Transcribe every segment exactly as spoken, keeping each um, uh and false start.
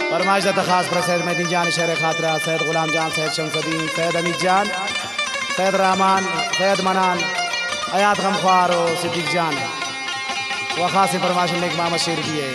फरमाइश था खास पर सैयद मेहदी जान शहर खातरा, सैयद गुलाम जान, सैयद शमसुद्दीन, सैयद अमीद जान, सैयद रहमान, सैयद मनान, आयात गमख्वार और सिद्दीक जान व खास फरमाइश ने एक मामा शेर दिए।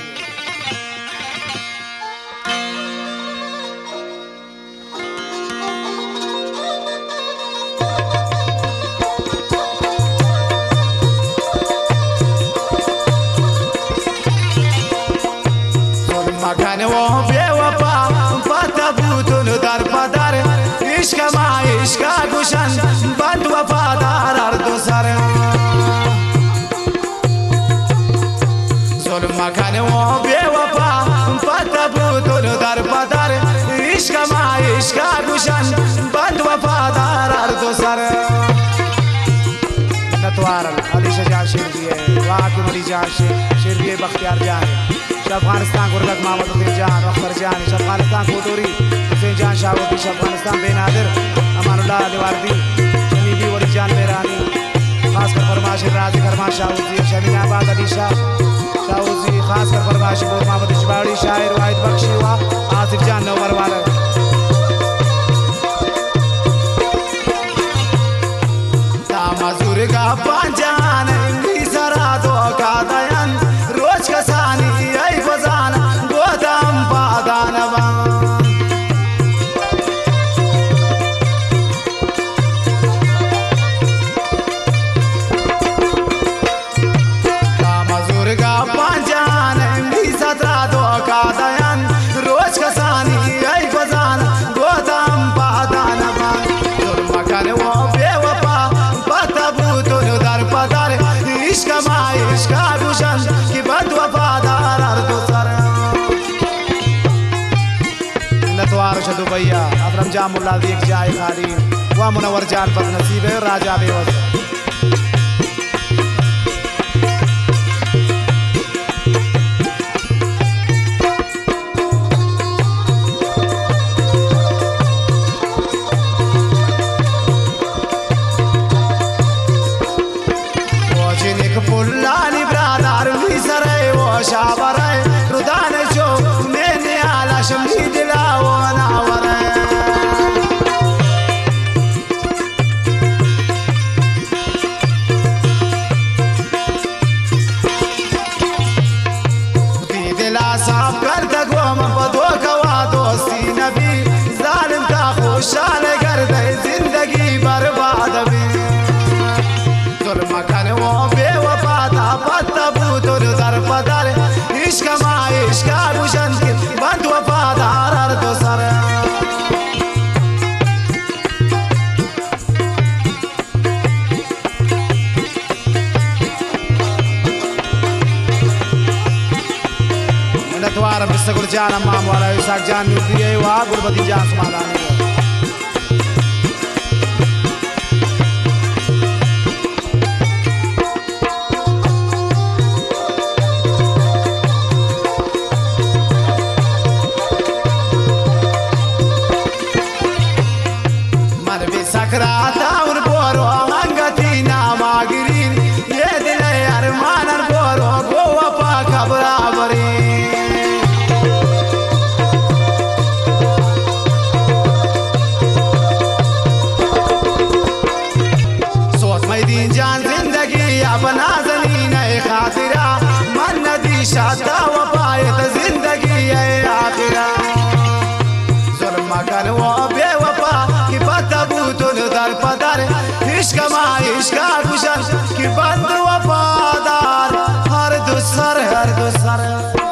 मकान वो बेवफा पतबूतुन दर पदर इश्क मा इश्क गुशन बंद वफादार हर दूसर जुल्म मकान वो बेवफा पतबूतुन दर पदर इश्क मा इश्क गुशन बंद वफादार हर दूसर। नतवार अली शाह शेर दिए, वाकिम अली जान शेर दिए, बख्तियार जान, अफगानिस्तान गुरबत मोहम्मद हुसैन जान, अख्तर जान, अफगानिस्तान कोटोरी हुसैन जान शाहवती, अफगानिस्तान बेनादिर अमानुल्लाह अलीवारदी, शमीबी वली जान मेरानी, खासकर फरमाश राजी फरमान शाहवती, शमीनाबाद अली शाह शाहवती, खासकर फरमाश मोहम्मद इजबाड़ी शायर वाहिद बख्शी व आसिफ जान नवर वाला। मजूर का पंजान सरा दो का दयन रोज कसानी आई बजान गोदाम पादान मजूर का पंजान सतरा दो का दयन रोज कसानी आई बजान गोदाम पादान मकान वो इश्क मा इश्क गुशन की बद वफादार हर दूसर। नतवार शदू भैया अकरम जाम मुल्ला दी एक जाए खाली व मुनवर जान पर नसीब है राजा बेवस। पुल्लानी ब्रादार मिसरे वो शाबरे रुदान जो मैंने आला शमी दिला वो नावरे दी दिला साफ कर दगो मबदो गवा दोस्ती नबी जालिम का खुशाल कर दे जिंदगी बर्बाद भी जुल्म कर वो पतबूतुन दर पदर इश्क मा इश्क गुशन की बंद वफादार हर दूसर। नतवार बिस्कुल जान अम्माम वाला इसाक जान मिलती है वहाँ गुरबती जान समाधान है। सकराता उन बोरो अंगती नामागिरीन ये दिल अरमान बोरो गो वफा खबराबरी सोच मैदीन जान जिंदगी अपना ज़मीन खातिरा मन नदी शादा वफायत जिंदगी है आखिरा जुल्म कर वो बेवफा की पतबूतुन दर पदर इश्क मा इश्क गुशन की बंद वफादार हर दूसर हर दूसर।